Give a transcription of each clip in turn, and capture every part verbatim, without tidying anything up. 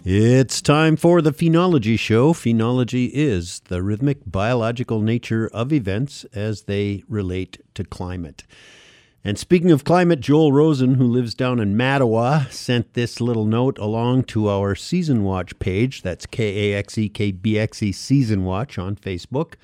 It's time for the Phenology Show. Phenology is the rhythmic biological nature of events as they relate to climate. And speaking of climate, Joel Rosen, who lives down in Mattawa, sent this little note along to our Season Watch page. That's K A X E K B X E Season Watch on Facebook.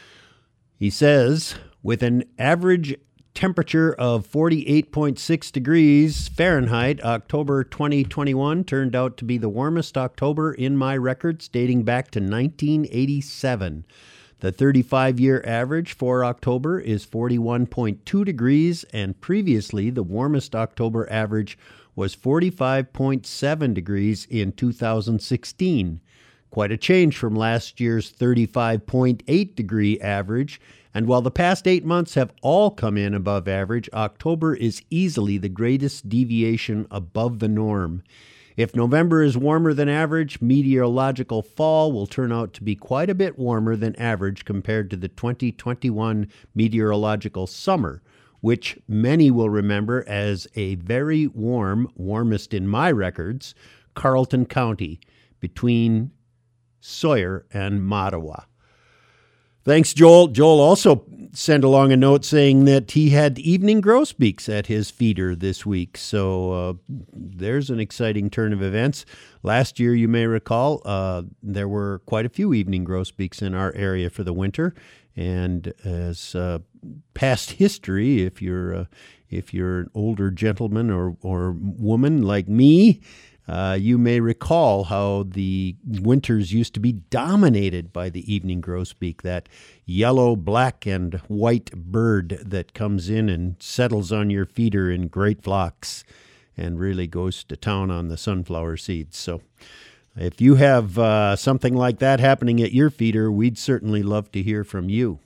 He says, with an average temperature of forty-eight point six degrees Fahrenheit, October twenty twenty-one turned out to be the warmest October in my records dating back to nineteen eighty-seven. The thirty-five-year average for October is forty-one point two degrees, and previously the warmest October average was forty-five point seven degrees in two thousand sixteen. Quite a change from last year's thirty-five point eight degree average. And while the past eight months have all come in above average, October is easily the greatest deviation above the norm. If November is warmer than average, meteorological fall will turn out to be quite a bit warmer than average compared to the twenty twenty-one meteorological summer, which many will remember as a very warm, warmest in my records, Carleton County, between Sawyer and Mattawa. Thanks, Joel. Joel also sent along a note saying that he had evening grosbeaks at his feeder this week. So uh, there's an exciting turn of events. Last year, you may recall, uh, there were quite a few evening grosbeaks in our area for the winter. And as uh, past history, if you're uh, if you're an older gentleman or, or woman like me, Uh, you may recall how the winters used to be dominated by the evening grosbeak, that yellow, black, and white bird that comes in and settles on your feeder in great flocks and really goes to town on the sunflower seeds. So if you have uh, something like that happening at your feeder, we'd certainly love to hear from you.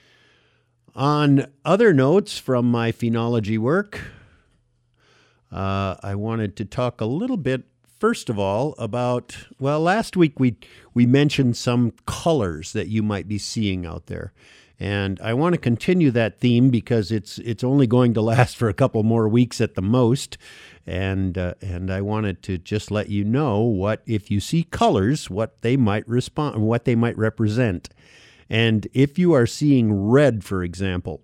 On other notes from my phenology work, uh, I wanted to talk a little bit First of all, about, well, last week we we mentioned some colors that you might be seeing out there. And I want to continue that theme because it's it's only going to last for a couple more weeks at the most. And uh, and I wanted to just let you know what, if you see colors, what they might respond, what they might represent. And if you are seeing red, for example,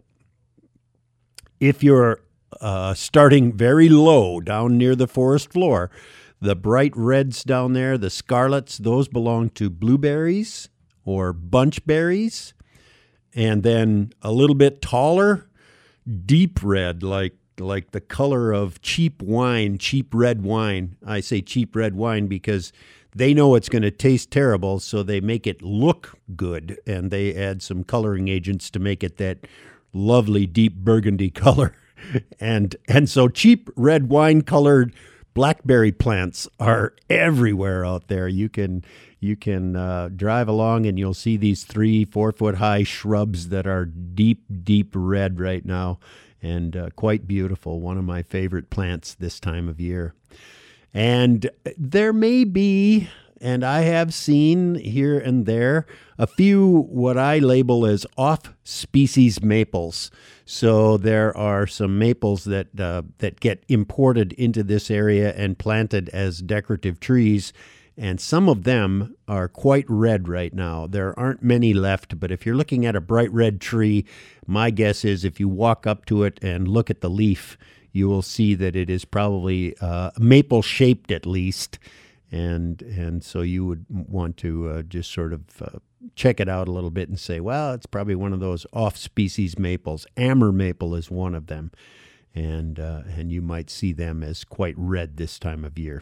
if you're uh, starting very low down near the forest floor, the bright reds down there, the scarlets, those belong to blueberries or bunchberries. And then a little bit taller, deep red, like like the color of cheap wine, cheap red wine. I say cheap red wine because they know it's going to taste terrible, so they make it look good, and they add some coloring agents to make it that lovely deep burgundy color. And and so cheap red wine colored blackberry plants are everywhere out there. You can you can uh, drive along and you'll see these three, four foot high shrubs that are deep, deep red right now, and uh, quite beautiful. One of my favorite plants this time of year. And there may be, and I have seen here and there, a few what I label as off-species maples. So there are some maples that uh, that get imported into this area and planted as decorative trees, and some of them are quite red right now. There aren't many left, but if you're looking at a bright red tree, my guess is if you walk up to it and look at the leaf, you will see that it is probably uh, maple-shaped at least. And and so you would want to uh, just sort of uh, check it out a little bit and say, well, it's probably one of those off-species maples. Amur maple is one of them, and uh, and you might see them as quite red this time of year.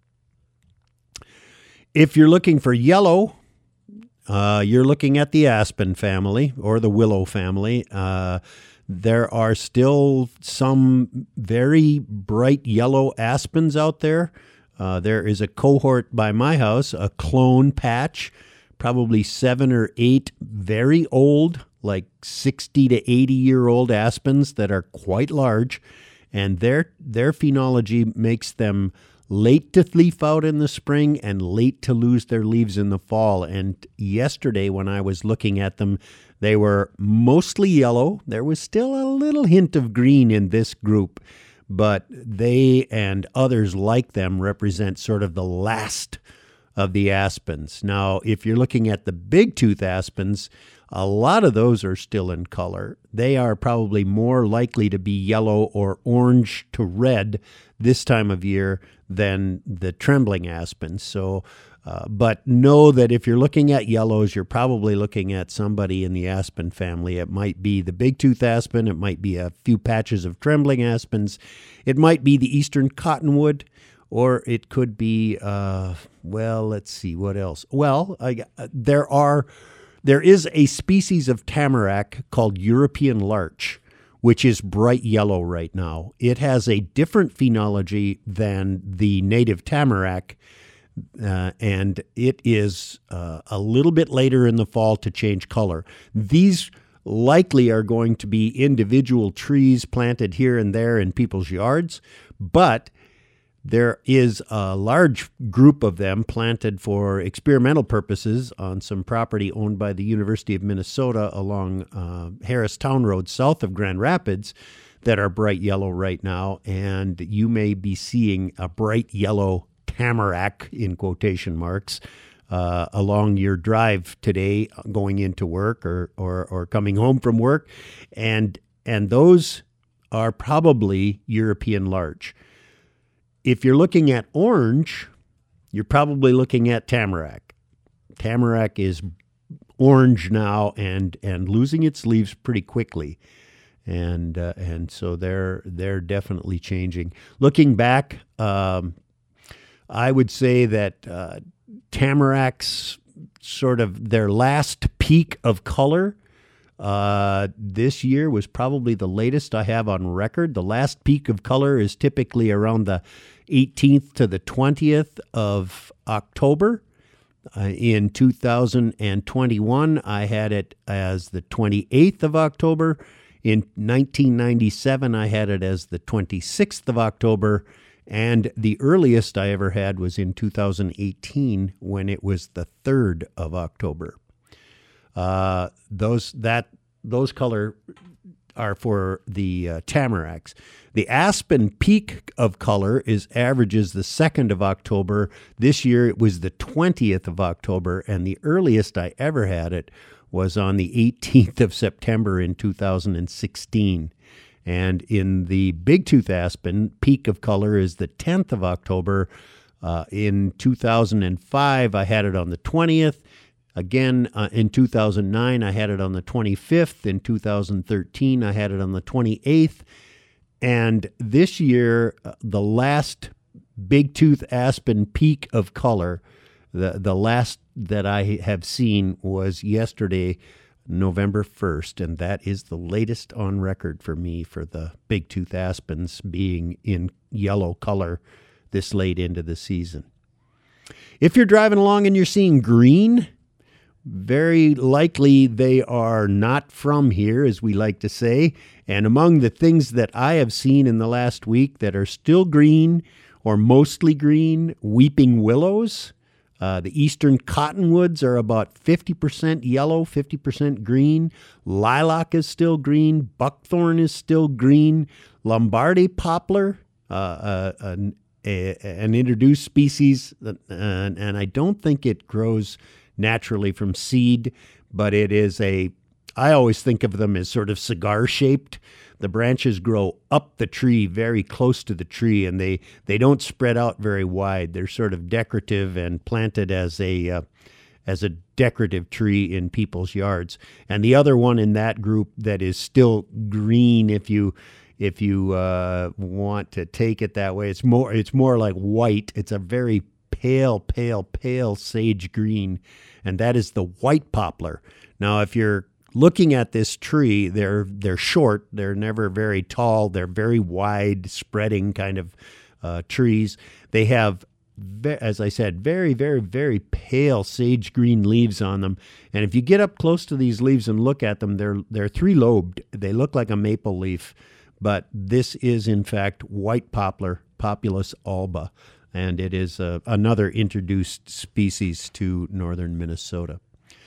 If you're looking for yellow, uh, you're looking at the aspen family or the willow family. Uh, there are still some very bright yellow aspens out there. Uh, there is a cohort by my house, a clone patch, probably seven or eight very old, like sixty to eighty year old aspens that are quite large, and their their phenology makes them late to leaf out in the spring and late to lose their leaves in the fall. And yesterday when I was looking at them, they were mostly yellow. There was still a little hint of green in this group, but they and others like them represent sort of the last of the aspens. Now, if you're looking at the big-tooth aspens, a lot of those are still in color. They are probably more likely to be yellow or orange to red this time of year than the trembling aspens. So, uh, but know that if you're looking at yellows, you're probably looking at somebody in the aspen family. It might be the big-tooth aspen. It might be a few patches of trembling aspens. It might be the eastern cottonwood, or it could be, uh, well, let's see, what else? Well, I, uh, there are... There is a species of tamarack called European larch, which is bright yellow right now. It has a different phenology than the native tamarack, uh, and it is uh, a little bit later in the fall to change color. These likely are going to be individual trees planted here and there in people's yards, but there is a large group of them planted for experimental purposes on some property owned by the University of Minnesota along uh, Harris Town Road south of Grand Rapids that are bright yellow right now. And you may be seeing a bright yellow tamarack, in quotation marks, uh, along your drive today going into work or, or, or coming home from work. And, and those are probably European larch. If you're looking at orange, you're probably looking at tamarack. Tamarack is orange now and and losing its leaves pretty quickly, and uh, and so they're they're definitely changing. Looking back, um, I would say that uh, tamaracks sort of their last peak of color Uh, this year was probably the latest I have on record. The last peak of color is typically around the eighteenth to the twentieth of October. Uh, in two thousand twenty-one, I had it as the twenty-eighth of October. In nineteen ninety-seven, I had it as the twenty-sixth of October. And the earliest I ever had was in two thousand eighteen when it was the third of October. Uh, those that those color are for the uh, tamaracks. The aspen peak of color is averages the second of October. This year it was the twentieth of October, and the earliest I ever had it was on the eighteenth of September in two thousand sixteen. And in the big-tooth aspen, peak of color is the tenth of October. Uh, in two thousand five, I had it on the twentieth. Again, uh, in two thousand nine, I had it on the twenty-fifth. In two thousand thirteen, I had it on the twenty-eighth. And this year, uh, the last big-tooth aspen peak of color, the, the last that I have seen was yesterday, November first. And that is the latest on record for me for the big-tooth aspens being in yellow color this late into the season. If you're driving along and you're seeing green, very likely they are not from here, as we like to say. And among the things that I have seen in the last week that are still green or mostly green, weeping willows. Uh, the eastern cottonwoods are about fifty percent yellow, fifty percent green. Lilac is still green. Buckthorn is still green. Lombardy poplar, uh, uh, an, a, an introduced species, uh, and, and I don't think it grows naturally from seed, but it is a, I always think of them as sort of cigar-shaped. The branches grow up the tree, very close to the tree, and they, they don't spread out very wide. They're sort of decorative and planted as a uh, as a decorative tree in people's yards. And the other one in that group that is still green, if you if you uh, want to take it that way, it's more it's more like white. It's a very pale, pale, pale sage green, and that is the white poplar. Now, if you're looking at this tree, they're they're short, they're never very tall, they're very wide spreading kind of uh, trees. They have, as I said, very, very, very pale sage green leaves on them. And if you get up close to these leaves and look at them, they're they're three-lobed. They look like a maple leaf, but this is in fact white poplar, Populus alba. And it is uh, another introduced species to northern Minnesota.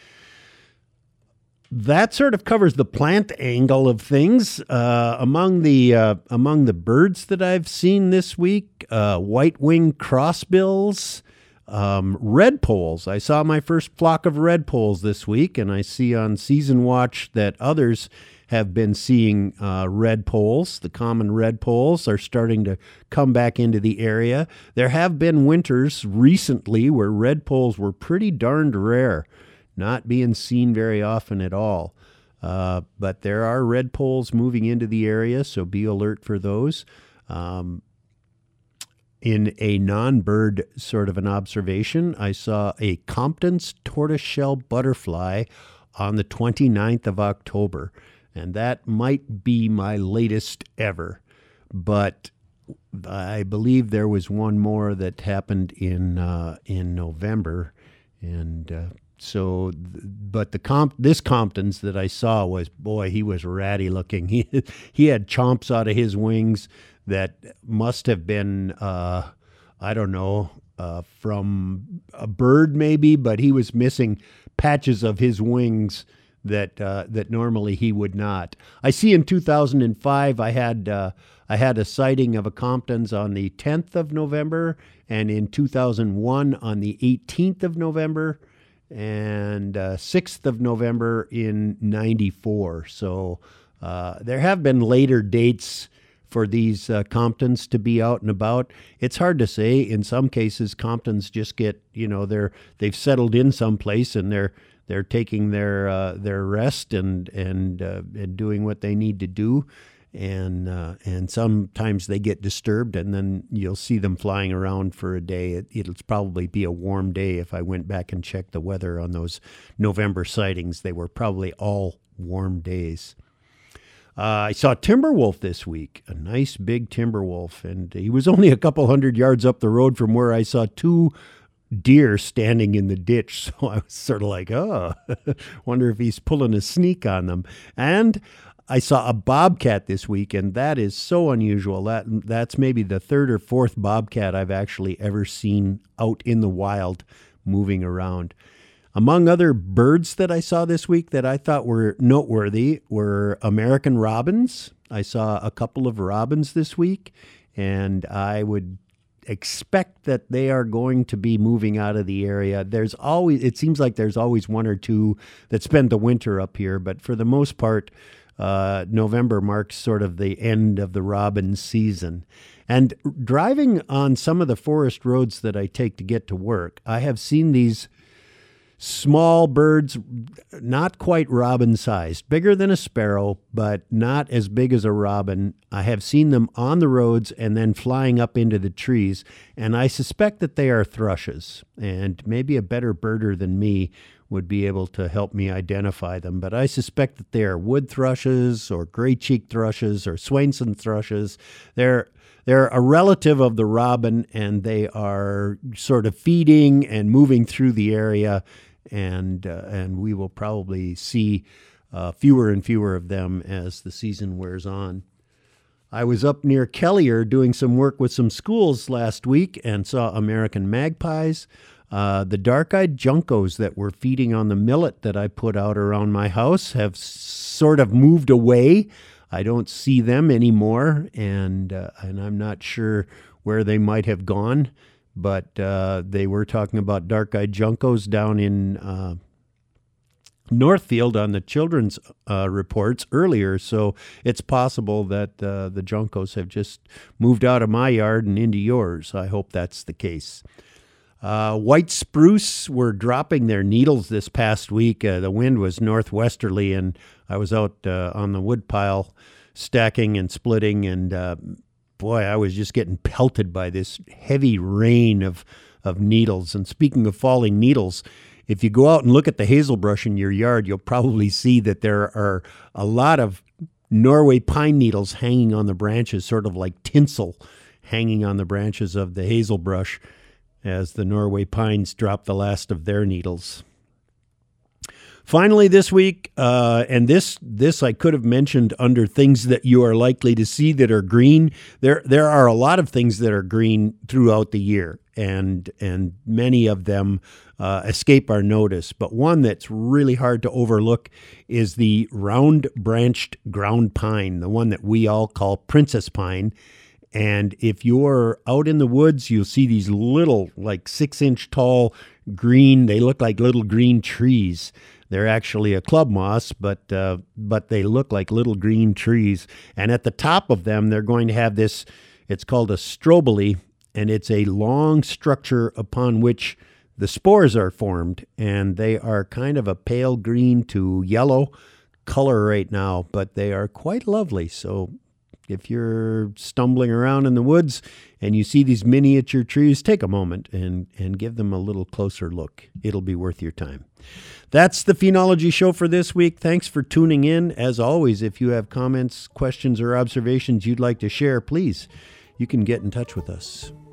That sort of covers the plant angle of things. Uh, among the uh, among the birds that I've seen this week, uh, white-winged crossbills Um, red poles. I saw my first flock of red poles this week, and I see on Season Watch that others have been seeing uh, red poles. The common red poles are starting to come back into the area. There have been winters recently where red poles were pretty darned rare, not being seen very often at all. Uh, but there are red poles moving into the area, so be alert for those. Um, in a non-bird sort of an observation, I saw a Compton's tortoiseshell butterfly on the twenty-ninth of October, and that might be my latest ever. But I believe there was one more that happened in uh, in November, and uh, so. But the comp this Compton's that I saw was, boy, he was ratty looking. He he had chomps out of his wings that must have been, uh, I don't know, uh, from a bird maybe, but he was missing patches of his wings that uh, that normally he would not. I see in two thousand five I had uh, I had a sighting of a Compton's on the tenth of November, and in two thousand one on the eighteenth of November, and uh, sixth of November in ninety-four. So uh, there have been later dates for these uh, Compton's to be out and about. It's hard to say. In some cases, Compton's just get, you know, they're they've settled in someplace and they're they're taking their uh, their rest and and uh, and doing what they need to do, and uh, and sometimes they get disturbed, and then you'll see them flying around for a day. It, it'll probably be a warm day. If I went back and checked the weather on those November sightings, they were probably all warm days. Uh, I saw Timberwolf this week, a nice big Timberwolf, and he was only a couple hundred yards up the road from where I saw two deer standing in the ditch. So I was sort of like, oh, wonder if he's pulling a sneak on them. And I saw a bobcat this week, and that is so unusual. That That's maybe the third or fourth bobcat I've actually ever seen out in the wild moving around. Among other birds that I saw this week that I thought were noteworthy were American robins. I saw a couple of robins this week, and I would expect that they are going to be moving out of the area. There's always, it seems like there's always one or two that spend the winter up here, but for the most part, uh, November marks sort of the end of the robin season. And driving on some of the forest roads that I take to get to work, I have seen these small birds, not quite robin-sized, bigger than a sparrow, but not as big as a robin. I have seen them on the roads and then flying up into the trees, and I suspect that they are thrushes, and maybe a better birder than me would be able to help me identify them, but I suspect that they are wood thrushes or gray-cheeked thrushes or Swainson thrushes. They're They're a relative of the robin, and they are sort of feeding and moving through the area, and uh, and we will probably see uh, fewer and fewer of them as the season wears on. I was up near Kelliher doing some work with some schools last week and saw American magpies. Uh, the dark-eyed juncos that were feeding on the millet that I put out around my house have sort of moved away. I don't see them anymore, and uh, and I'm not sure where they might have gone, but uh, they were talking about dark-eyed juncos down in uh, Northfield on the children's uh, reports earlier, so it's possible that uh, the juncos have just moved out of my yard and into yours. I hope that's the case. Uh, white spruce were dropping their needles this past week. Uh, the wind was northwesterly, and I was out uh, on the woodpile stacking and splitting, and uh, boy, I was just getting pelted by this heavy rain of, of needles. And speaking of falling needles, if you go out and look at the hazelbrush in your yard, you'll probably see that there are a lot of Norway pine needles hanging on the branches, sort of like tinsel hanging on the branches of the hazelbrush, as the Norway pines drop the last of their needles. Finally this week, uh, and this this I could have mentioned under things that you are likely to see that are green. There there are a lot of things that are green throughout the year, and and many of them uh, escape our notice. But one that's really hard to overlook is the round-branched ground pine, the one that we all call princess pine. And if you're out in the woods, you'll see these little, like six inch tall green, they look like little green trees. They're actually a club moss, but uh, but they look like little green trees. And at the top of them, they're going to have this, it's called a strobili, and it's a long structure upon which the spores are formed. And they are kind of a pale green to yellow color right now, but they are quite lovely. So if you're stumbling around in the woods and you see these miniature trees, take a moment and, and give them a little closer look. It'll be worth your time. That's the Phenology Show for this week. Thanks for tuning in. As always, if you have comments, questions, or observations you'd like to share, please, you can get in touch with us.